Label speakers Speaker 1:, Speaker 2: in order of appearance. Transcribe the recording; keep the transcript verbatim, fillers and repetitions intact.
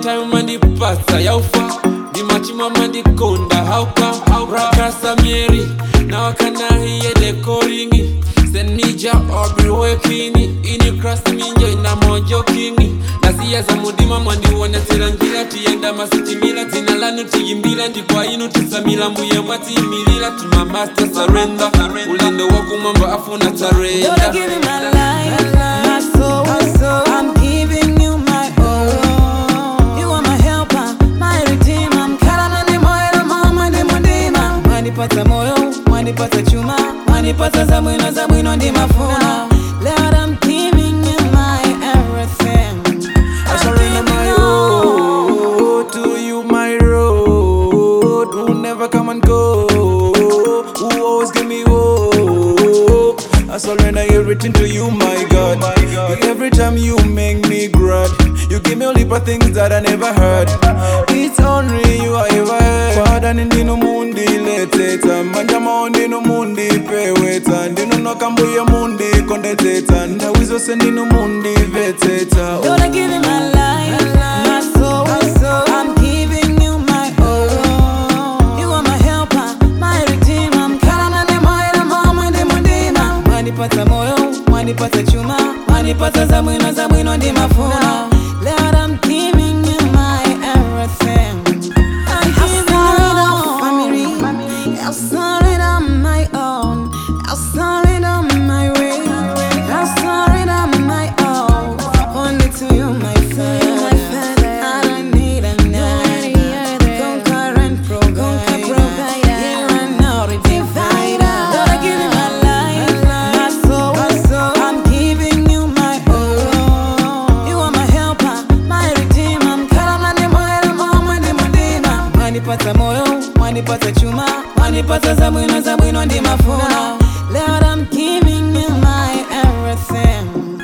Speaker 1: time mandi pasa yaufa di machima mandi konda how come how rakasa mieri na wakana hiye decoringi senija obi working ini cross minjo ina mojo kingi nasiya za mudima mandi wona tirangira tienda masitimila tinalanu tiyimbila ndikwa inu tisamila mbuye mwati milila tuma master surrender ulinde wako mambo afuna tarenda.
Speaker 2: You're giving my life, my soul, my soul. I'm giving you my all. You are my helper, my redeemer. I'm karamani moyo mama ndi mundima. Wanipata moyo, wanipata chuma, wanipata za mwino za mwino ndi mafuna. Lord, I'm giving you my everything.
Speaker 1: I surrender my all to you, my road. Who never come and go, who always give me hope. I surrender everything to you, my God. Every time you make me glad, you give me only for things that I never heard. It's only you I ever heard. Father nindino mundi leteta, manjama ndino mundi peweta, ndino no kambuya mundi kondeteta, ndawizo sendino mundi veteta.
Speaker 2: Lord, I'm giving my life, my soul, my soul. I'm giving you my all. You are my helper, my redeemer. I'm karamani moyo mama ndi mundima. Wanipata moyo, wanipata chuma, wanipata za mwino za mwino ndi mafuna. Lord, I'm giving you my everything. I'm giving you family. I'll surrender my own. I'll surrender my way. I'll surrender my all. Only to you, my Father. I don't need another. Conquer and provide. You are not a divider. Lord, I give you my life, my soul, my soul. I'm giving you my all. You are my helper, my redeemer. I'm karamani moyo mama ndi mundima. Wanipata moyo, wanipata chuma, wanipata za mwino za mwino ndi mafuna. Lord, I'm giving you my everything.